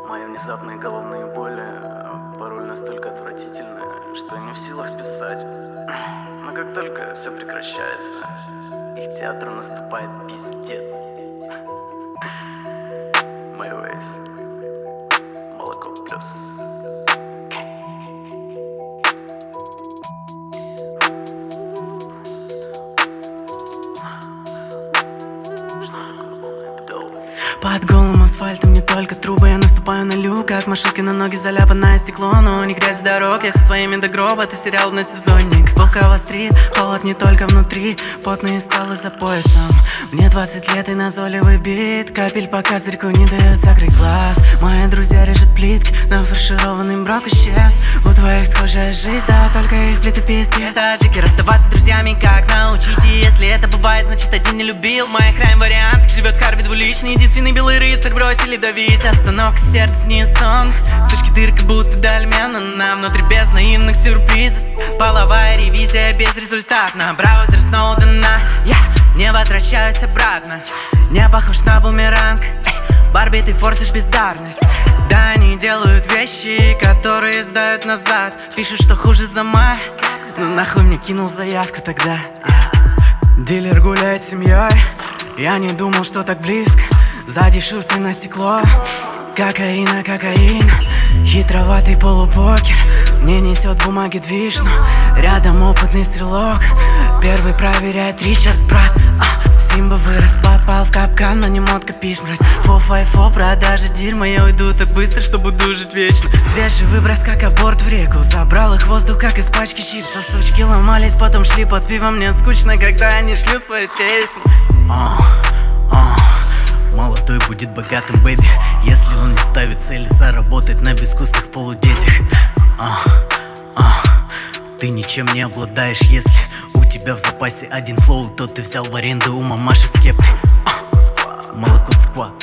Мои внезапные головные боли порой настолько отвратительны, что я не в силах писать. Но как только все прекращается, их театр наступает пиздец. My Waves. Молоко плюс. Под голым асфальтом не только трубы. Я наступаю на люк, как машинки на ноги, заляпанное стекло. Но не грязь дорог, я со своими до гроба. Ты сериал на сезонник. Волкова-стрит, холод не только внутри. Потные скалы за поясом. Мне 20 лет и назойливый бит. Капель по козырьку не дает закрыть глаз. Мои друзья режут плитки, нафаршированный брок исчез. У твоих схожая жизнь, да, только их плиты писки. Таджики, расставаться с друзьями, как научите. Если это бывает, значит один не любил. В моих крайм-вариантах живет Харви двуличный. Единственный белый рыцарь бросили давить. Остановка сердца не сон. Сучки дырка будто дольмена. На внутри без наивных сюрпризов. Половая ревизия безрезультатна. Браузер Сноудена. Я не возвращаюсь обратно. Не похож на бумеранг. Барби, ты форсишь бездарность. Да, они делают вещи, которые сдают назад. Пишут, что хуже за май. Ну нахуй мне кинул заявку тогда. Дилер гуляет с семьей. Я не думал, что так близко. За дежурством на стекло. Кокаин, кокаин. Хитроватый полупокер. Мне несет бумаги движну. Рядом опытный стрелок. Первый проверяет Ричард, брат. Симба вырос, попал в капкан, но не мотка пишмрась. Фо-фай-фо, продажи дерьма. Я уйду так быстро, что буду жить вечно. Свежий выброс, как аборт в реку. Забрал их воздух, как из пачки чипсов. Сучки ломались, потом шли под пивом. Мне скучно, когда они шлют свои песни. Молодой будет богатым, бэби, если он не ставит цели заработать на безвкусных полудетях. Ты ничем не обладаешь, если у тебя в запасе один флоу, то ты взял в аренду у мамаши Скепты. Молоко сквад.